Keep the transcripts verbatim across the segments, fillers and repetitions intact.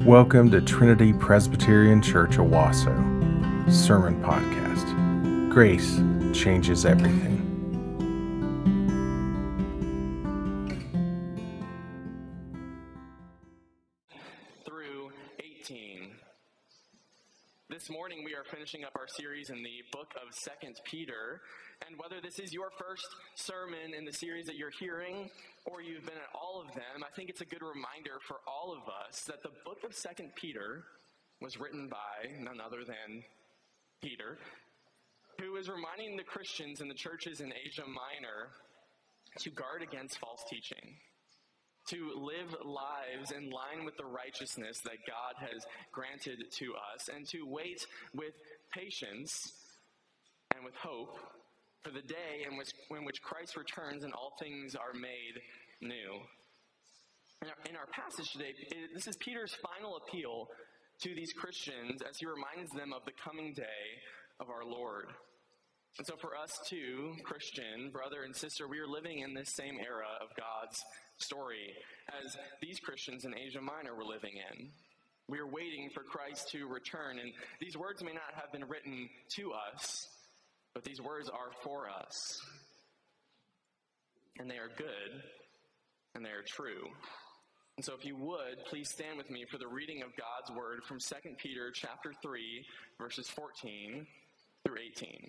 Welcome to Trinity Presbyterian Church Owasso Sermon Podcast. Grace changes everything. Through eighteen. This morning we are finishing up our series in the book of Second Peter, and whether this is your first sermon in the series that you're hearing, or you've been at all of them, I think it's a good reminder for all of us that the book of Second Peter was written by none other than Peter, who is reminding the Christians in the churches in Asia Minor to guard against false teaching, to live lives in line with the righteousness that God has granted to us, and to wait with patience and with hope for the day in which, in which Christ returns and all things are made new. In our, in our passage today, it, this is Peter's final appeal to these Christians as he reminds them of the coming day of our Lord. And so for us too, Christian, brother and sister, we are living in this same era of God's story as these Christians in Asia Minor were living in. We are waiting for Christ to return, and these words may not have been written to us, but these words are for us. And they are good, and they are true. And so if you would, please stand with me for the reading of God's word from Second Peter chapter three, verses fourteen through eighteen.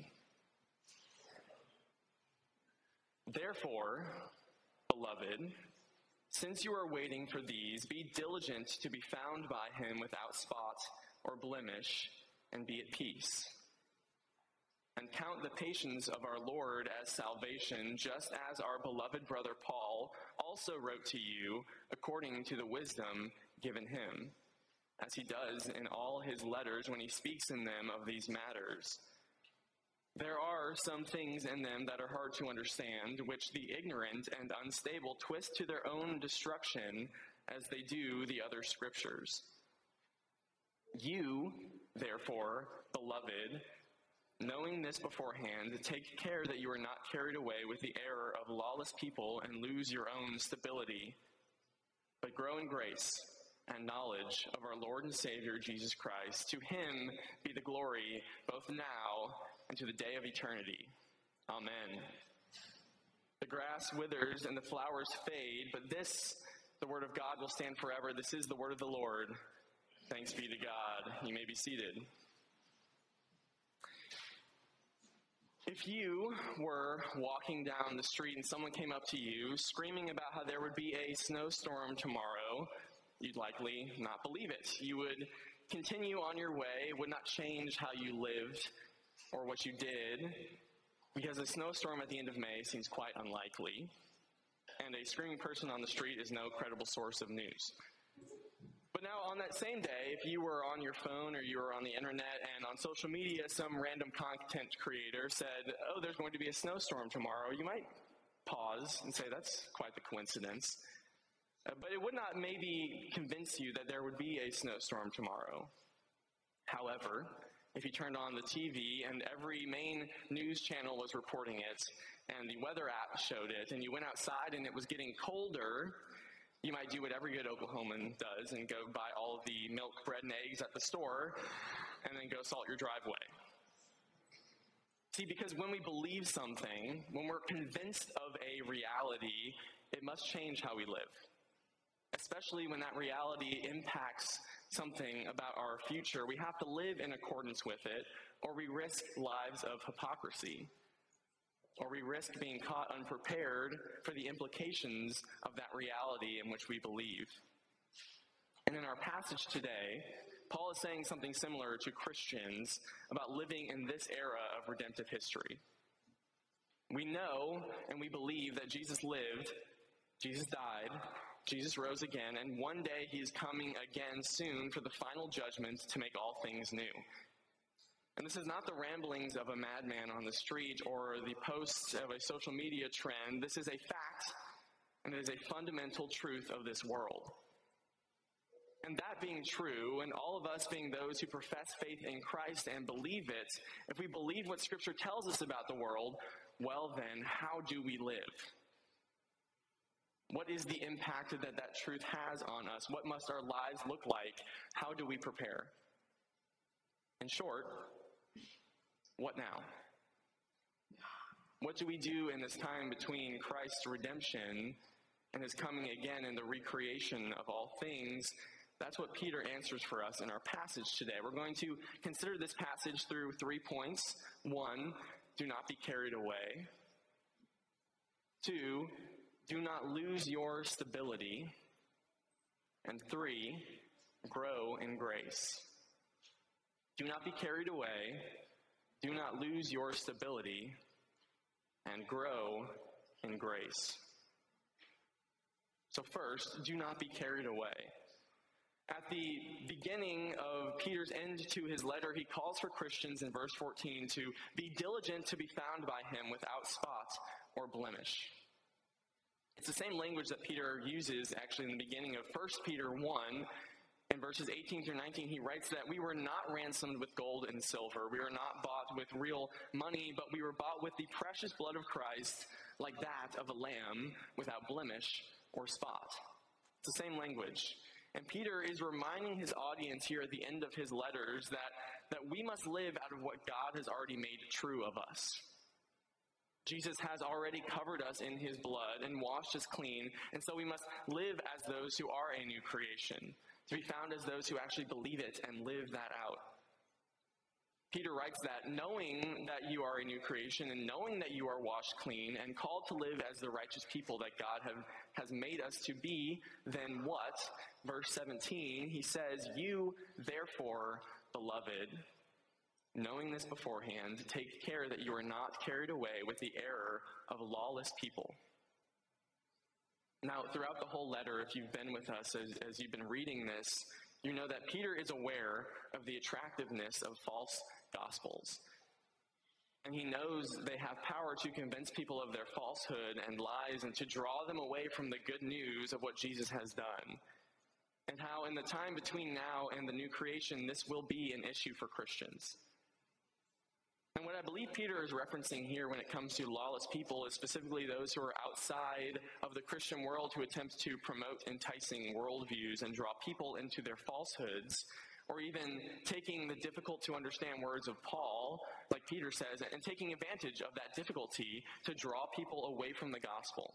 Therefore, beloved, since you are waiting for these, be diligent to be found by him without spot or blemish, and be at peace. And count the patience of our Lord as salvation, just as our beloved brother Paul also wrote to you according to the wisdom given him, as he does in all his letters when he speaks in them of these matters. There are some things in them that are hard to understand, which the ignorant and unstable twist to their own destruction, as they do the other scriptures. You, therefore, beloved, knowing this beforehand, take care that you are not carried away with the error of lawless people and lose your own stability, but grow in grace and knowledge of our Lord and Savior Jesus Christ. To him be the glory both now and to the day of eternity. Amen. The grass withers and the flowers fade, but this, the word of God, will stand forever. This is the word of the Lord. Thanks be to God. You may be seated. If you were walking down the street and someone came up to you screaming about how there would be a snowstorm tomorrow, you'd likely not believe it. You would continue on your way, would not change how you lived or what you did, because a snowstorm at the end of May seems quite unlikely, and a screaming person on the street is no credible source of news. But now on that same day, if you were on your phone or you were on the internet and on social media, some random content creator said, oh, there's going to be a snowstorm tomorrow, you might pause and say, that's quite the coincidence. Uh, but it would not maybe convince you that there would be a snowstorm tomorrow. However, if you turned on the T V and every main news channel was reporting it, and the weather app showed it, and you went outside and it was getting colder, you might do what every good Oklahoman does and go buy all of the milk, bread, and eggs at the store, and then go salt your driveway. See, because when we believe something, when we're convinced of a reality, it must change how we live, especially when that reality impacts something about our future. We have to live in accordance with it, or we risk lives of hypocrisy, or we risk being caught unprepared for the implications of that reality in which we believe. And in our passage today, Paul is saying something similar to Christians about living in this era of redemptive history. We know and we believe that Jesus lived, Jesus died, Jesus rose again, and one day he is coming again soon for the final judgment to make all things new. And this is not the ramblings of a madman on the street or the posts of a social media trend. This is a fact, and it is a fundamental truth of this world. And that being true, and all of us being those who profess faith in Christ and believe it, if we believe what Scripture tells us about the world, well then, how do we live? What is the impact that that truth has on us? What must our lives look like? How do we prepare? In short, what now? What do we do in this time between Christ's redemption and his coming again in the recreation of all things? That's what Peter answers for us in our passage today. We're going to consider this passage through three points. One, do not be carried away. Two, do not lose your stability. And three, grow in grace. Do not be carried away. Do not lose your stability. And grow in grace. So first, do not be carried away. At the beginning of Peter's end to his letter, he calls for Christians in verse fourteen to be diligent to be found by him without spot or blemish. It's the same language that Peter uses actually in the beginning of First Peter one. In verses eighteen through nineteen, he writes that we were not ransomed with gold and silver. We were not bought with real money, but we were bought with the precious blood of Christ, like that of a lamb, without blemish or spot. It's the same language. And Peter is reminding his audience here at the end of his letters that, that we must live out of what God has already made true of us. Jesus has already covered us in his blood and washed us clean, and so we must live as those who are a new creation, to be found as those who actually believe it and live that out. Peter writes that knowing that you are a new creation and knowing that you are washed clean and called to live as the righteous people that God have, has made us to be, then what? Verse seventeen, he says, you, therefore, beloved, knowing this beforehand, take care that you are not carried away with the error of lawless people. Now, throughout the whole letter, if you've been with us as, as you've been reading this, you know that Peter is aware of the attractiveness of false gospels. And he knows they have power to convince people of their falsehood and lies and to draw them away from the good news of what Jesus has done. And how in the time between now and the new creation, this will be an issue for Christians. And what I believe Peter is referencing here when it comes to lawless people is specifically those who are outside of the Christian world who attempt to promote enticing worldviews and draw people into their falsehoods, or even taking the difficult to understand words of Paul, like Peter says, and taking advantage of that difficulty to draw people away from the gospel.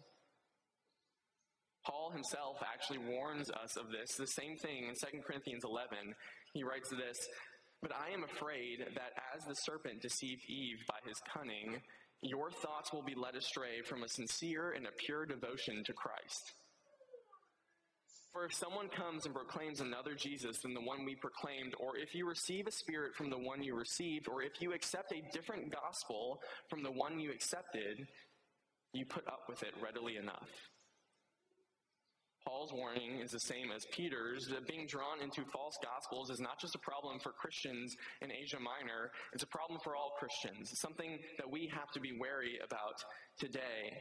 Paul himself actually warns us of this, the same thing in Second Corinthians eleven. He writes this, but I am afraid that as the serpent deceived Eve by his cunning, your thoughts will be led astray from a sincere and a pure devotion to Christ. For if someone comes and proclaims another Jesus than the one we proclaimed, or if you receive a spirit from the one you received, or if you accept a different gospel from the one you accepted, you put up with it readily enough. Paul's warning is the same as Peter's, that being drawn into false gospels is not just a problem for Christians in Asia Minor, it's a problem for all Christians. It's something that we have to be wary about today.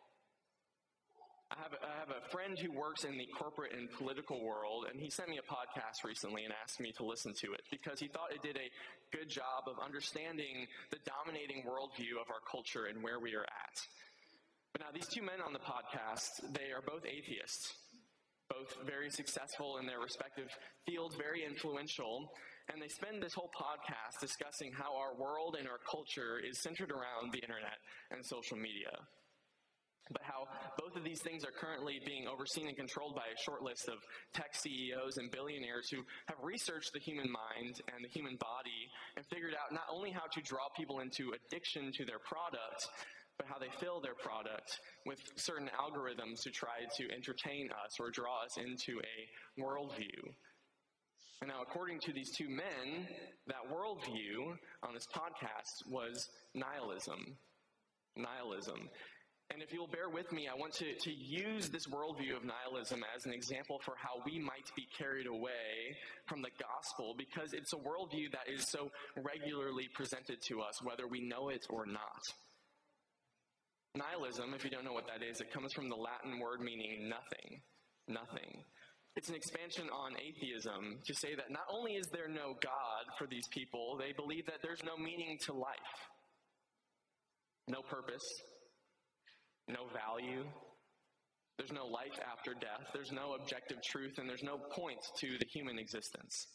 I have, I have a friend who works in the corporate and political world, and he sent me a podcast recently and asked me to listen to it because he thought it did a good job of understanding the dominating worldview of our culture and where we are at. But now these two men on the podcast, they are both atheists. Both very successful in their respective fields, very influential, and they spend this whole podcast discussing how our world and our culture is centered around the internet and social media. But how both of these things are currently being overseen and controlled by a short list of tech C E Os and billionaires who have researched the human mind and the human body and figured out not only how to draw people into addiction to their product, but how they fill their product with certain algorithms to try to entertain us or draw us into a worldview. And now, according to these two men, that worldview on this podcast was nihilism. Nihilism. And if you'll bear with me, I want to, to use this worldview of nihilism as an example for how we might be carried away from the gospel, because it's a worldview that is so regularly presented to us, whether we know it or not. Nihilism, if you don't know what that is, it comes from the Latin word meaning nothing. Nothing. It's an expansion on atheism to say that not only is there no God for these people, they believe that there's no meaning to life. No purpose. No value. There's no life after death. There's no objective truth, and there's no point to the human existence.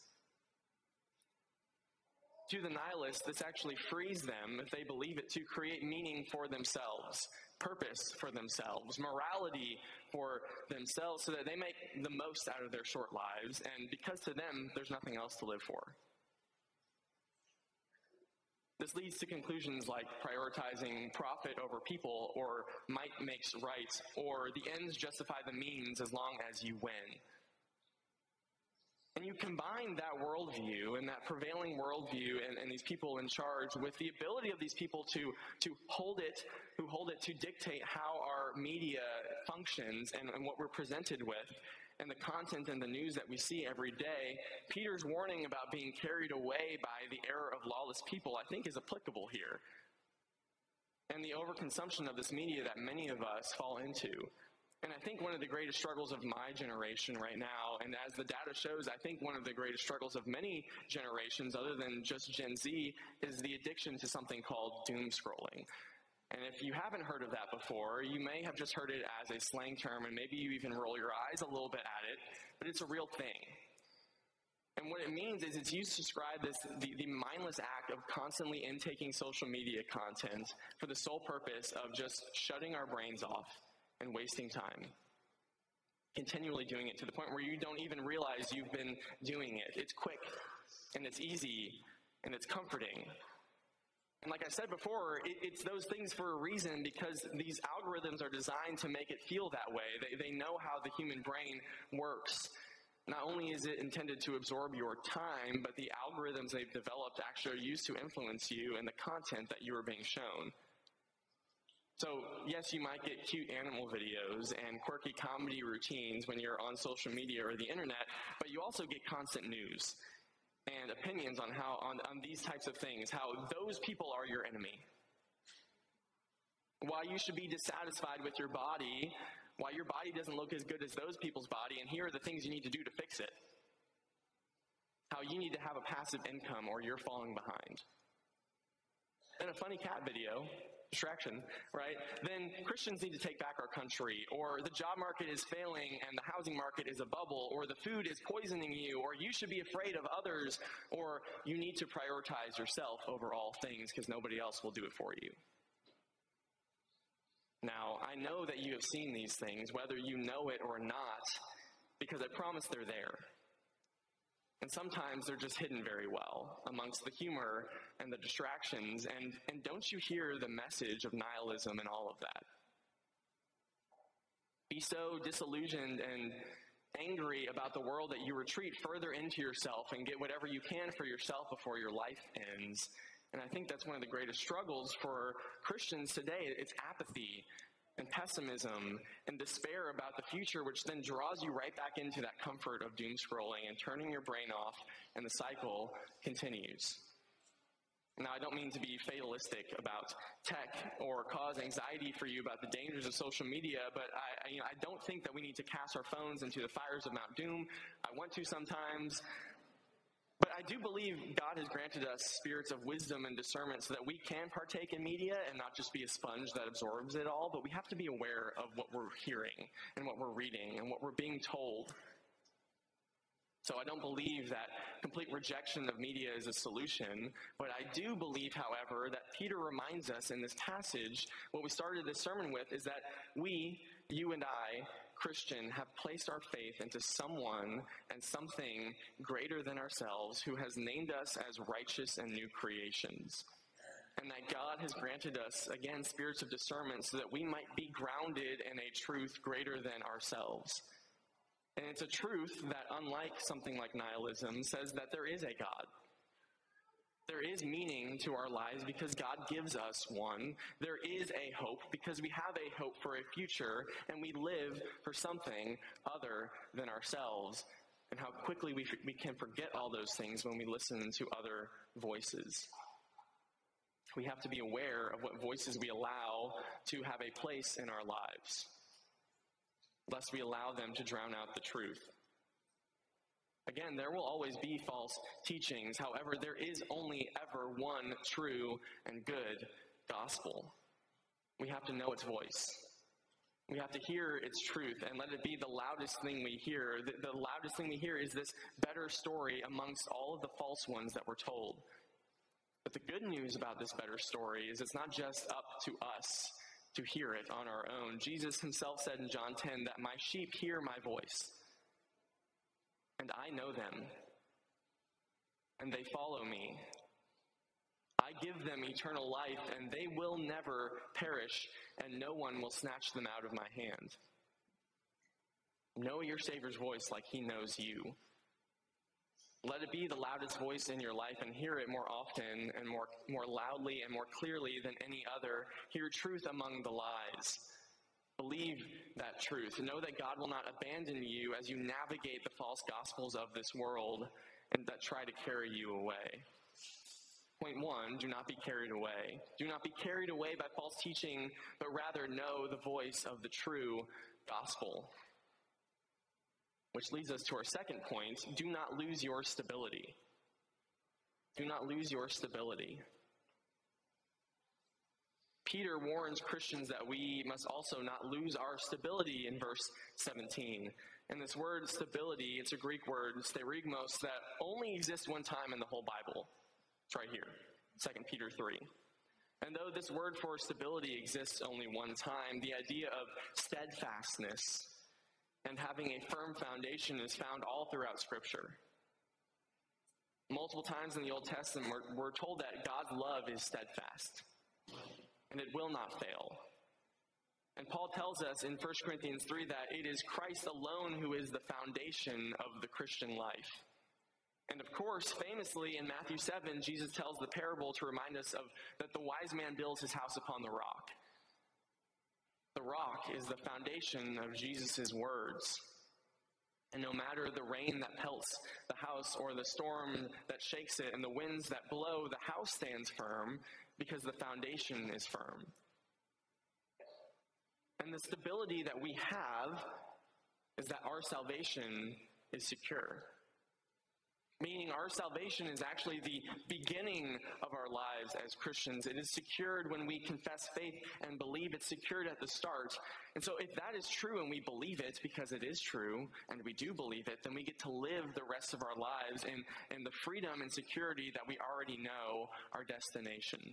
To the nihilists, this actually frees them, if they believe it, to create meaning for themselves, purpose for themselves, morality for themselves, so that they make the most out of their short lives, and because to them, there's nothing else to live for. This leads to conclusions like prioritizing profit over people, or might makes right, or the ends justify the means as long as you win. And you combine that worldview and that prevailing worldview and, and these people in charge with the ability of these people to, to hold it, who hold it to dictate how our media functions and, and what we're presented with, and the content and the news that we see every day. Peter's warning about being carried away by the error of lawless people, I think, is applicable here. And the overconsumption of this media that many of us fall into. And I think one of the greatest struggles of my generation right now, and as the data shows, I think one of the greatest struggles of many generations other than just Gen Z, is the addiction to something called doom scrolling. And if you haven't heard of that before, you may have just heard it as a slang term, and maybe you even roll your eyes a little bit at it, but it's a real thing. And what it means is it's used to describe this, the, the mindless act of constantly intaking social media content for the sole purpose of just shutting our brains off and wasting time. Continually doing it to the point where you don't even realize you've been doing it. It's quick, and it's easy, and it's comforting. And like I said before, it, it's those things for a reason, because these algorithms are designed to make it feel that way. They, they know how the human brain works. Not only is it intended to absorb your time, but the algorithms they've developed actually are used to influence you and the content that you are being shown. So, yes, you might get cute animal videos and quirky comedy routines when you're on social media or the internet, but you also get constant news and opinions on how on, on these types of things, how those people are your enemy. Why you should be dissatisfied with your body, why your body doesn't look as good as those people's body, and here are the things you need to do to fix it. How you need to have a passive income or you're falling behind. And a funny cat video, distraction, right? Then Christians need to take back our country, or the job market is failing and the housing market is a bubble, or the food is poisoning you, or you should be afraid of others, or you need to prioritize yourself over all things because nobody else will do it for you. Now, I know that you have seen these things, whether you know it or not, because I promise they're there. And sometimes they're just hidden very well amongst the humor and the distractions. And, and don't you hear the message of nihilism in all of that? Be so disillusioned and angry about the world that you retreat further into yourself and get whatever you can for yourself before your life ends. And I think that's one of the greatest struggles for Christians today. It's apathy and pessimism and despair about the future, which then draws you right back into that comfort of doom scrolling and turning your brain off, and the cycle continues. Now, I don't mean to be fatalistic about tech or cause anxiety for you about the dangers of social media, but I, I, you know, I don't think that we need to cast our phones into the fires of Mount Doom. I want to sometimes. But I do believe God has granted us spirits of wisdom and discernment so that we can partake in media and not just be a sponge that absorbs it all, but we have to be aware of what we're hearing and what we're reading and what we're being told. So I don't believe that complete rejection of media is a solution, but I do believe, however, that Peter reminds us in this passage, what we started this sermon with, is that we, you and I, Christian, have placed our faith into someone and something greater than ourselves who has named us as righteous and new creations. And that God has granted us, again, spirits of discernment so that we might be grounded in a truth greater than ourselves. And it's a truth that, unlike something like nihilism, says that there is a God. There is meaning to our lives because God gives us one. There is a hope because we have a hope for a future, and we live for something other than ourselves. And how quickly we, we can forget all those things when we listen to other voices. We have to be aware of what voices we allow to have a place in our lives, lest we allow them to drown out the truth. Again, there will always be false teachings. However, there is only ever one true and good gospel. We have to know its voice. We have to hear its truth and let it be the loudest thing we hear. The, the loudest thing we hear is this better story amongst all of the false ones that we're told. But the good news about this better story is it's not just up to us to hear it on our own. Jesus himself said in John ten that my sheep hear my voice, and I know them, and they follow me. I give them eternal life, and they will never perish, and no one will snatch them out of my hand. Know your Savior's voice like he knows you. Let it be the loudest voice in your life, and hear it more often and more, more loudly and more clearly than any other. Hear truth among the lies. Believe that truth. Know that God will not abandon you as you navigate the false gospels of this world and that try to carry you away. Point one, do not be carried away. Do not be carried away by false teaching, but rather know the voice of the true gospel. Which leads us to our second point, do not lose your stability. Do not lose your stability. Peter warns Christians that we must also not lose our stability in verse seventeen. And this word stability, it's a Greek word, sterigmos, that only exists one time in the whole Bible. It's right here, Second Peter three. And though this word for stability exists only one time, the idea of steadfastness and having a firm foundation is found all throughout Scripture. Multiple times in the Old Testament, we're, we're told that God's love is steadfast, and it will not fail. And Paul tells us in First Corinthians three that it is Christ alone who is the foundation of the Christian life. And of course, famously in Matthew seven, Jesus tells the parable to remind us of that the wise man builds his house upon the rock. The rock is the foundation of Jesus' words. And no matter the rain that pelts the house or the storm that shakes it and the winds that blow, the house stands firm because the foundation is firm. And the stability that we have is that our salvation is secure. Meaning our salvation is actually the beginning of our lives as Christians. It is secured when we confess faith and believe. It's secured at the start. And so if that is true and we believe it because it is true and we do believe it, then we get to live the rest of our lives in, in the freedom and security that we already know our destination.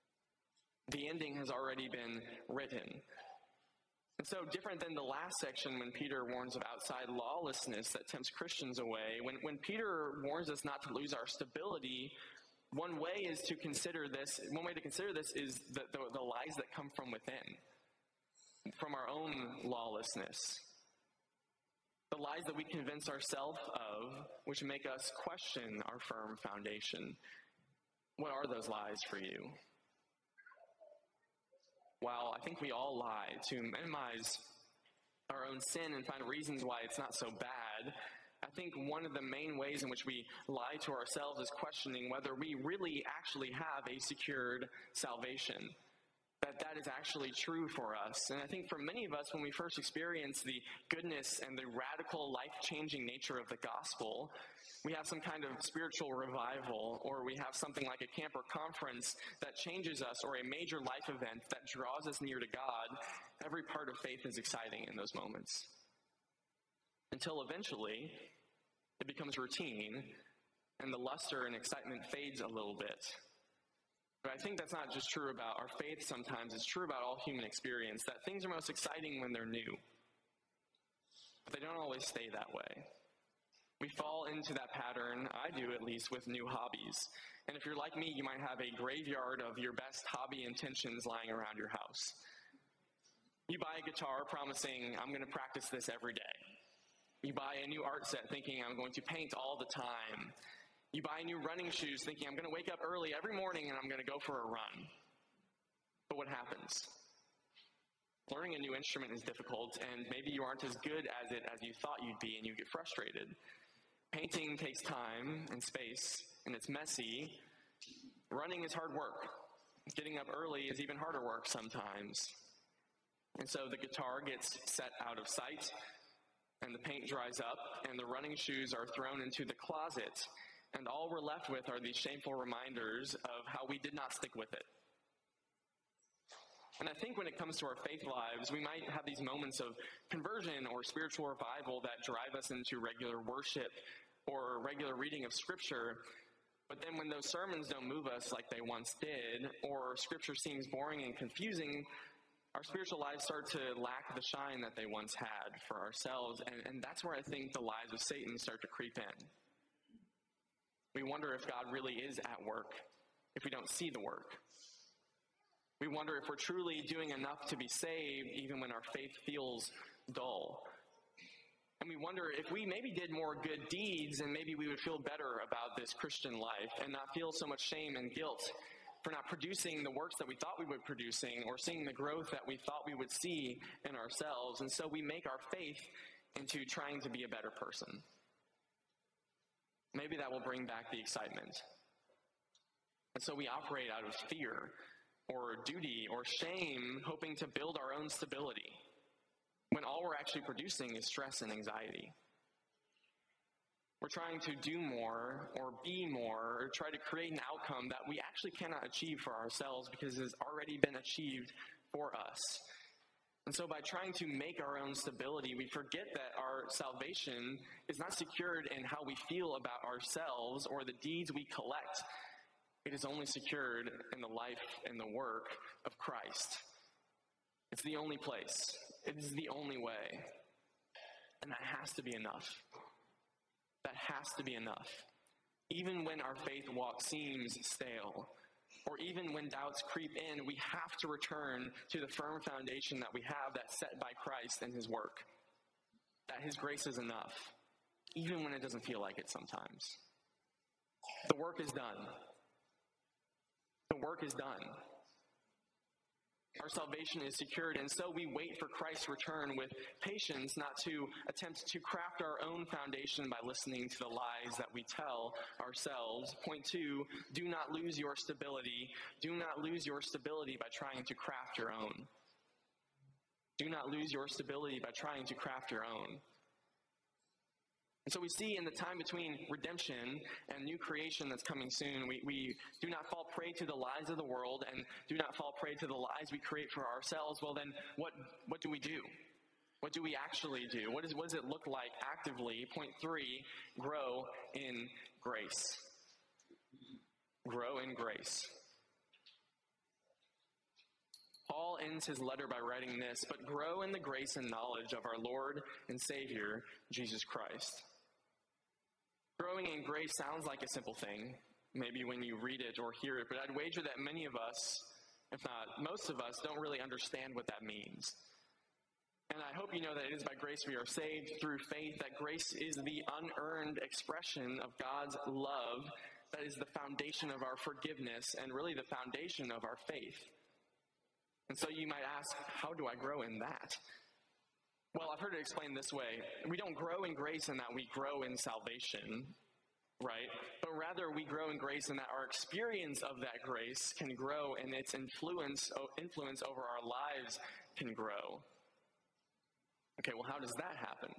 The ending has already been written. And so different than the last section when Peter warns of outside lawlessness that tempts Christians away, when, when Peter warns us not to lose our stability, one way is to consider this, one way to consider this is the, the, the lies that come from within, from our own lawlessness. The lies that we convince ourselves of, which make us question our firm foundation. What are those lies for you? While I think we all lie to minimize our own sin and find reasons why it's not so bad, I think one of the main ways in which we lie to ourselves is questioning whether we really actually have a secured salvation, that that is actually true for us. And I think for many of us, when we first experience the goodness and the radical life-changing nature of the gospel, we have some kind of spiritual revival, or we have something like a camp or conference that changes us, or a major life event that draws us near to God. Every part of faith is exciting in those moments. Until eventually, it becomes routine, and the luster and excitement fades a little bit. But I think that's not just true about our faith sometimes, it's true about all human experience, that things are most exciting when they're new. But they don't always stay that way. We fall into that pattern, I do at least, with new hobbies. And if you're like me, you might have a graveyard of your best hobby intentions lying around your house. You buy a guitar promising, I'm going to practice this every day. You buy a new art set thinking, I'm going to paint all the time. You buy new running shoes thinking, I'm going to wake up early every morning and I'm going to go for a run. But what happens? Learning a new instrument is difficult, and maybe you aren't as good as it as you thought you'd be, and you get frustrated. Painting takes time and space, and it's messy. Running is hard work. Getting up early is even harder work sometimes. And so the guitar gets set out of sight, and the paint dries up, and the running shoes are thrown into the closet, and all we're left with are these shameful reminders of how we did not stick with it. And I think when it comes to our faith lives, we might have these moments of conversion or spiritual revival that drive us into regular worship or regular reading of Scripture. But then when those sermons don't move us like they once did, or Scripture seems boring and confusing, our spiritual lives start to lack the shine that they once had for ourselves. And, and that's where I think the lies of Satan start to creep in. We wonder if God really is at work, if we don't see the work. We wonder if we're truly doing enough to be saved, even when our faith feels dull. And we wonder if we maybe did more good deeds, and maybe we would feel better about this Christian life and not feel so much shame and guilt for not producing the works that we thought we would be producing or seeing the growth that we thought we would see in ourselves. And so we make our faith into trying to be a better person. Maybe that will bring back the excitement. And so we operate out of fear or duty or shame, hoping to build our own stability, when all we're actually producing is stress and anxiety. We're trying to do more or be more or try to create an outcome that we actually cannot achieve for ourselves because it has already been achieved for us. And so by trying to make our own stability, we forget that our salvation is not secured in how we feel about ourselves or the deeds we collect. It is only secured in the life and the work of Christ. It's the only place. It is the only way. And that has to be enough. That has to be enough. Even when our faith walk seems stale, or even when doubts creep in, we have to return to the firm foundation that we have that's set by Christ and his work. That his grace is enough, even when it doesn't feel like it sometimes. The work is done. The work is done. Our salvation is secured, and so we wait for Christ's return with patience, not to attempt to craft our own foundation by listening to the lies that we tell ourselves. Point two, do not lose your stability. Do not lose your stability by trying to craft your own. Do not lose your stability by trying to craft your own. And so we see in the time between redemption and new creation that's coming soon, we, we do not fall prey to the lies of the world and do not fall prey to the lies we create for ourselves. Well, then what, what do we do? What do we actually do? What, is, what does it look like actively? Point three, grow in grace. Grow in grace. Paul ends his letter by writing this, but grow in the grace and knowledge of our Lord and Savior, Jesus Christ. Growing in grace sounds like a simple thing, maybe when you read it or hear it, but I'd wager that many of us, if not most of us, don't really understand what that means. And I hope you know that it is by grace we are saved through faith, that grace is the unearned expression of God's love that is the foundation of our forgiveness and really the foundation of our faith. And so you might ask, how do I grow in that? Well, I've heard it explained this way. We don't grow in grace in that we grow in salvation, right? But rather we grow in grace in that our experience of that grace can grow and its influence, influence over our lives can grow. Okay, well, how does that happen?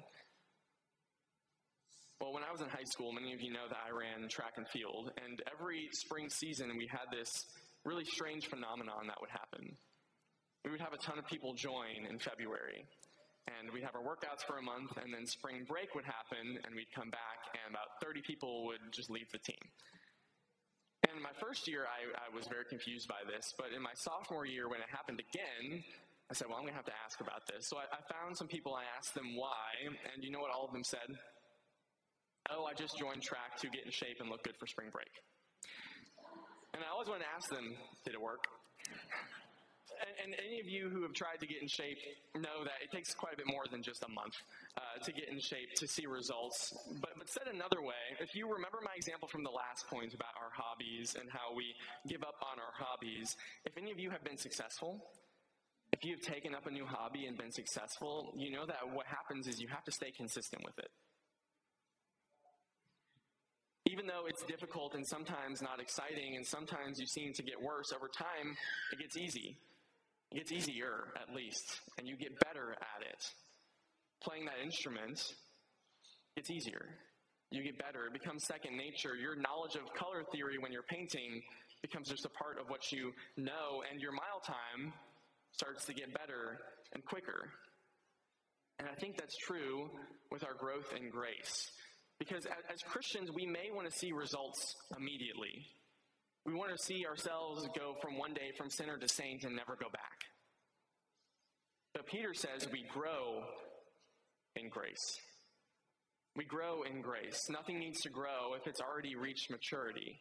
Well, when I was in high school, many of you know that I ran track and field, and every spring season we had this really strange phenomenon that would happen. We would have a ton of people join in February, and we'd have our workouts for a month, and then spring break would happen, and we'd come back, and about thirty people would just leave the team. And in my first year, I, I was very confused by this, but in my sophomore year, when it happened again, I said, well, I'm going to have to ask about this. So I, I found some people, I asked them why, and you know what all of them said? Oh, I just joined track to get in shape and look good for spring break. And I always wanted to ask them, did it work? And, and any of you who have tried to get in shape know that it takes quite a bit more than just a month uh, to get in shape, to see results. But, but said another way, if you remember my example from the last point about our hobbies and how we give up on our hobbies, if any of you have been successful, if you've taken up a new hobby and been successful, you know that what happens is you have to stay consistent with it. Even though it's difficult and sometimes not exciting and sometimes you seem to get worse, over time it gets easy. It gets easier, at least, and you get better at it. Playing that instrument gets easier. You get better. It becomes second nature. Your knowledge of color theory when you're painting becomes just a part of what you know, and your mile time starts to get better and quicker. And I think that's true with our growth in grace. Because as Christians, we may want to see results immediately. We want to see ourselves go from one day from sinner to saint and never go back. But Peter says we grow in grace. We grow in grace. Nothing needs to grow if it's already reached maturity.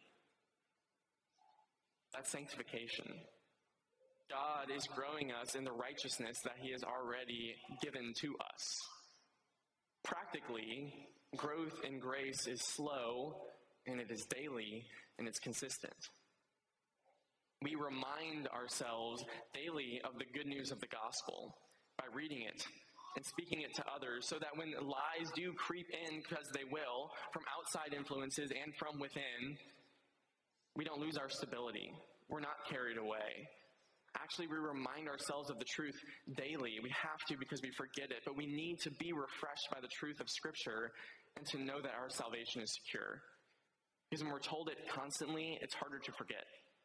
That's sanctification. God is growing us in the righteousness that he has already given to us. Practically, growth in grace is slow, and it is daily, and it's consistent. We remind ourselves daily of the good news of the gospel by reading it and speaking it to others, so that when lies do creep in, because they will, from outside influences and from within, we don't lose our stability. We're not carried away. Actually, we remind ourselves of the truth daily. We have to, because we forget it, but we need to be refreshed by the truth of Scripture and to know that our salvation is secure. Because when we're told it constantly, it's harder to forget.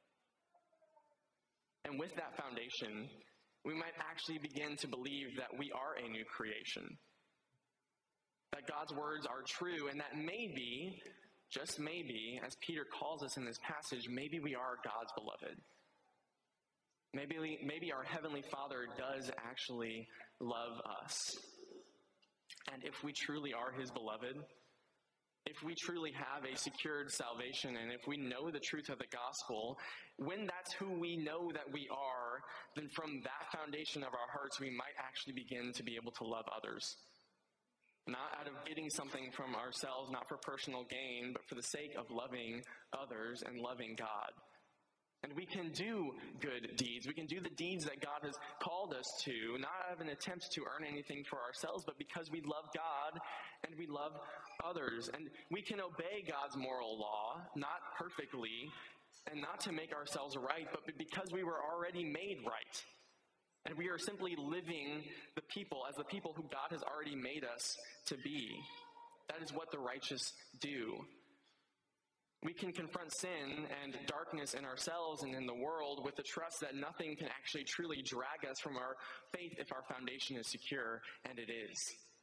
And with that foundation, we might actually begin to believe that we are a new creation, that God's words are true, and that maybe, just maybe, as Peter calls us in this passage, maybe we are God's beloved. Maybe, maybe our Heavenly Father does actually love us. And if we truly are his beloved, if we truly have a secured salvation, and if we know the truth of the gospel, when that's who we know that we are, then from that foundation of our hearts, we might actually begin to be able to love others. Not out of getting something from ourselves, not for personal gain, but for the sake of loving others and loving God. And we can do good deeds. We can do the deeds that God has called us to, not out of an attempt to earn anything for ourselves, but because we love God and we love others. And we can obey God's moral law, not perfectly, and not to make ourselves right, but because we were already made right. And we are simply living the people as the people who God has already made us to be. That is what the righteous do. We can confront sin and darkness in ourselves and in the world with the trust that nothing can actually truly drag us from our faith if our foundation is secure, and it is.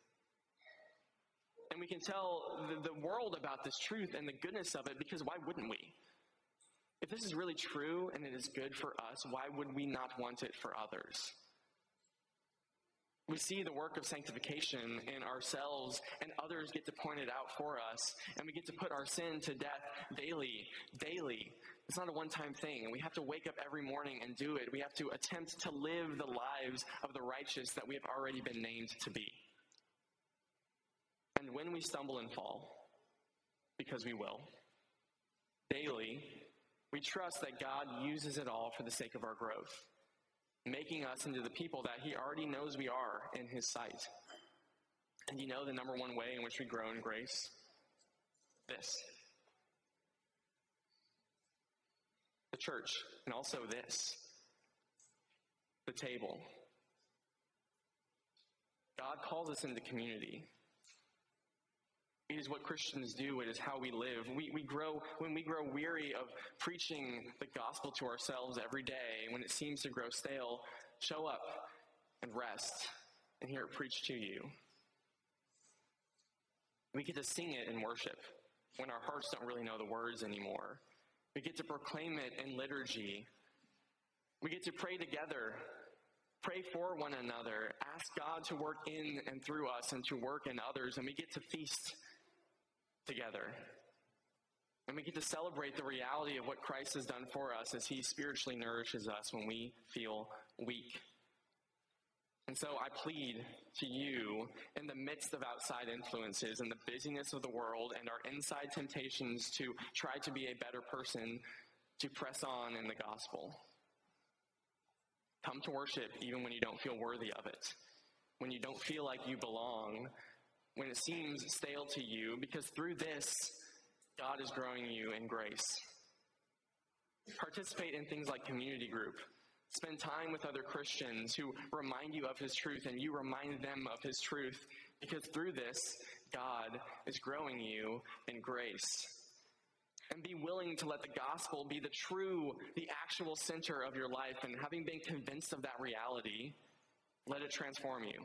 And we can tell the, the world about this truth and the goodness of it, because why wouldn't we? If this is really true and it is good for us, why would we not want it for others? We see the work of sanctification in ourselves, and others get to point it out for us, and we get to put our sin to death daily, daily. It's not a one-time thing, and we have to wake up every morning and do it. We have to attempt to live the lives of the righteous that we have already been named to be. And when we stumble and fall, because we will, daily, we trust that God uses it all for the sake of our growth, making us into the people that he already knows we are in his sight. And you know the number one way in which we grow in grace? This. The church, and also this. The table. God calls us into community. It is what Christians do. It is how we live. We, we grow, when we grow weary of preaching the gospel to ourselves every day, when it seems to grow stale, show up and rest and hear it preached to you. We get to sing it in worship when our hearts don't really know the words anymore. We get to proclaim it in liturgy. We get to pray together, pray for one another, ask God to work in and through us and to work in others, and we get to feast together. And we get to celebrate the reality of what Christ has done for us as he spiritually nourishes us when we feel weak. And so I plead to you, in the midst of outside influences and the busyness of the world and our inside temptations to try to be a better person, to press on in the gospel. Come to worship even when you don't feel worthy of it, when you don't feel like you belong, when it seems stale to you, because through this, God is growing you in grace. Participate in things like community group. Spend time with other Christians who remind you of his truth, and you remind them of his truth, because through this, God is growing you in grace. And be willing to let the gospel be the true, the actual center of your life. And having been convinced of that reality, let it transform you.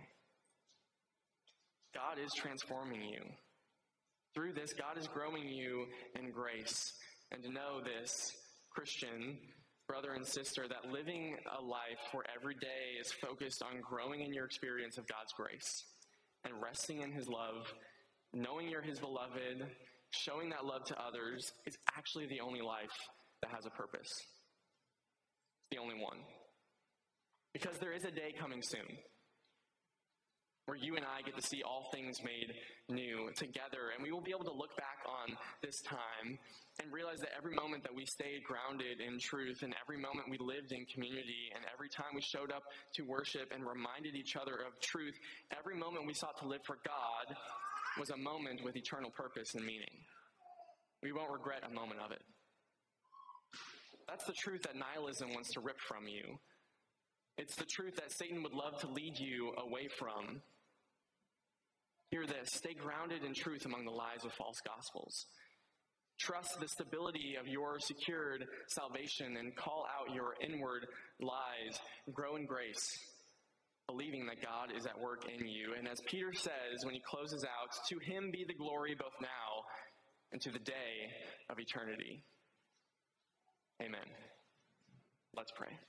God is transforming you. Through this, God is growing you in grace. And to know this, Christian, brother and sister, that living a life where every day is focused on growing in your experience of God's grace and resting in his love, knowing you're his beloved, showing that love to others, is actually the only life that has a purpose. The only one. Because there is a day coming soon where you and I get to see all things made new together, and we will be able to look back on this time and realize that every moment that we stayed grounded in truth, and every moment we lived in community, and every time we showed up to worship and reminded each other of truth, every moment we sought to live for God was a moment with eternal purpose and meaning. We won't regret a moment of it. That's the truth that nihilism wants to rip from you. It's the truth that Satan would love to lead you away from. Hear this: stay grounded in truth among the lies of false gospels. Trust the stability of your secured salvation and call out your inward lies. Grow in grace, believing that God is at work in you. And as Peter says when he closes out, to him be the glory both now and to the day of eternity. Amen. Let's pray.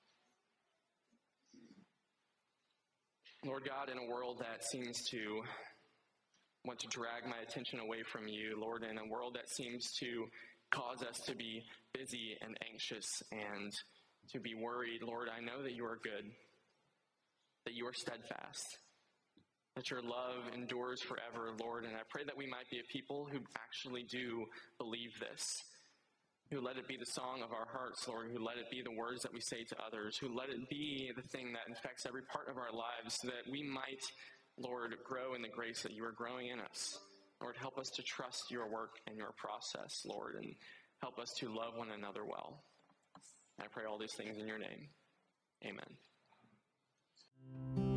Lord God, in a world that seems to want to drag my attention away from you, Lord, in a world that seems to cause us to be busy and anxious and to be worried, Lord, I know that you are good, that you are steadfast, that your love endures forever, Lord, and I pray that we might be a people who actually do believe this, who let it be the song of our hearts, Lord, who let it be the words that we say to others, who let it be the thing that infects every part of our lives, so that we might, Lord, grow in the grace that you are growing in us. Lord, help us to trust your work and your process, Lord, and help us to love one another well. I pray all these things in your name. Amen.